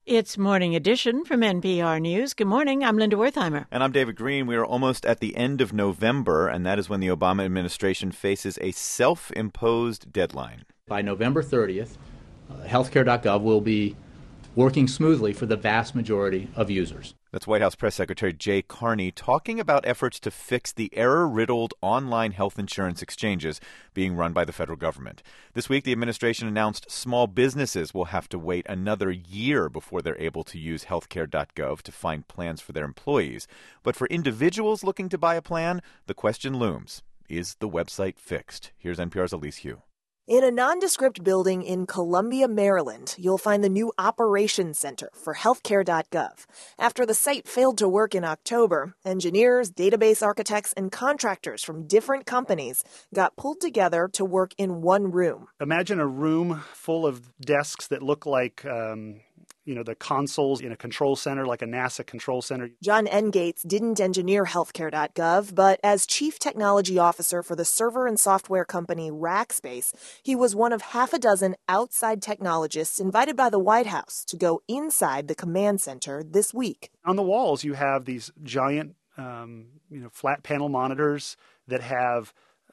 It's Morning Edition from NPR News. Good morning. I'm Linda Wertheimer. And I'm David Green. We are almost at the end of November, and that is when the Obama administration faces a self-imposed deadline. By November 30th, healthcare.gov will be working smoothly for the vast majority of users. That's White House Press Secretary Jay Carney talking about efforts to fix the error-riddled online health insurance exchanges being run by the federal government. This week, the administration announced small businesses will have to wait another year before they're able to use healthcare.gov to find plans for their employees. But for individuals looking to buy a plan, the question looms. Is the website fixed? Here's NPR's Elise Hu. In a nondescript building in Columbia, Maryland, you'll find the new Operations Center for Healthcare.gov. After the site failed to work in October, engineers, database architects, and contractors from different companies got pulled together to work in one room. Imagine a room full of desks that look like the consoles in a control center, like a NASA control center. John Engates didn't engineer healthcare.gov, but as chief technology officer for the server and software company Rackspace, he was one of half a dozen outside technologists invited by the White House to go inside the command center this week. On the walls, you have these giant, flat panel monitors that have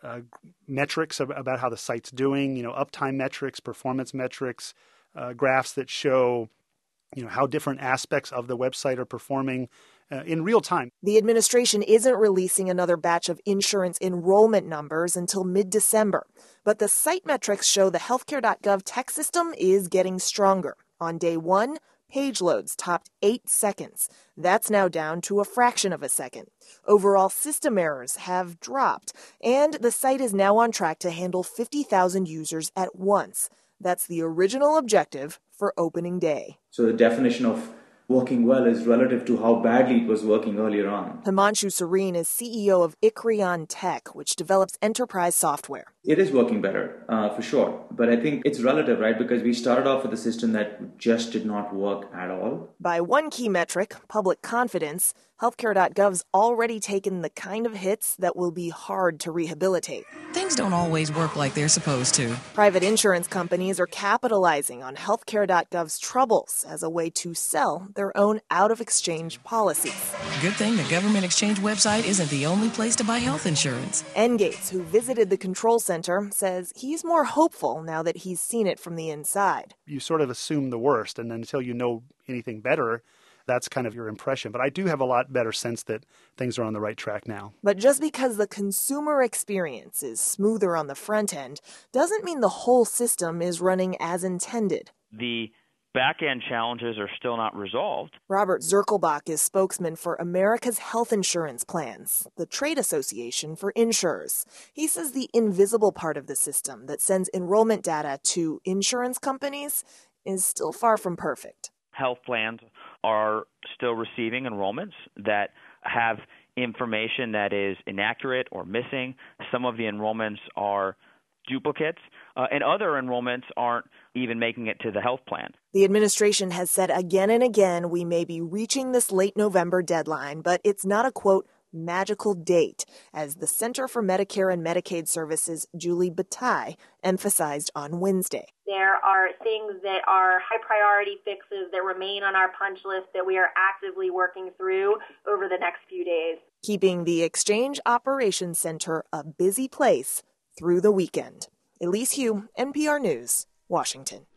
metrics about how the site's doing, uptime metrics, performance metrics, graphs that show how different aspects of the website are performing in real time. The administration isn't releasing another batch of insurance enrollment numbers until mid-December. But the site metrics show the healthcare.gov tech system is getting stronger. On day one, page loads topped 8 seconds. That's now down to a fraction of a second. Overall system errors have dropped, and the site is now on track to handle 50,000 users at once. That's the original objective for opening day. So the definition of working well is relative to how badly it was working earlier on. Himanshu Sareen is CEO of Ikrion Tech, which develops enterprise software. It is working better, for sure. But I think it's relative, right? Because we started off with a system that just did not work at all. By one key metric, public confidence, healthcare.gov's already taken the kind of hits that will be hard to rehabilitate. Things don't always work like they're supposed to. Private insurance companies are capitalizing on healthcare.gov's troubles as a way to sell their own out-of-exchange policies. Good thing the government exchange website isn't the only place to buy health insurance. Engates, who visited the control center, says he's more hopeful now that he's seen it from the inside. You sort of assume the worst, and until you know anything better, that's kind of your impression. But I do have a lot better sense that things are on the right track now. But just because the consumer experience is smoother on the front end doesn't mean the whole system is running as intended. The back-end challenges are still not resolved. Robert Zirkelbach is spokesman for America's Health Insurance Plans, the trade association for insurers. He says the invisible part of the system that sends enrollment data to insurance companies is still far from perfect. Health plans are still receiving enrollments that have information that is inaccurate or missing. Some of the enrollments are duplicates, and other enrollments aren't even making it to the health plan. The administration has said again and again we may be reaching this late November deadline, but it's not a, quote, magical date, as the Center for Medicare and Medicaid Services, Julie Bataille, emphasized on Wednesday. There are things that are high priority fixes that remain on our punch list that we are actively working through over the next few days. Keeping the Exchange Operations Center a busy place through the weekend. Elise Hu, NPR News, Washington.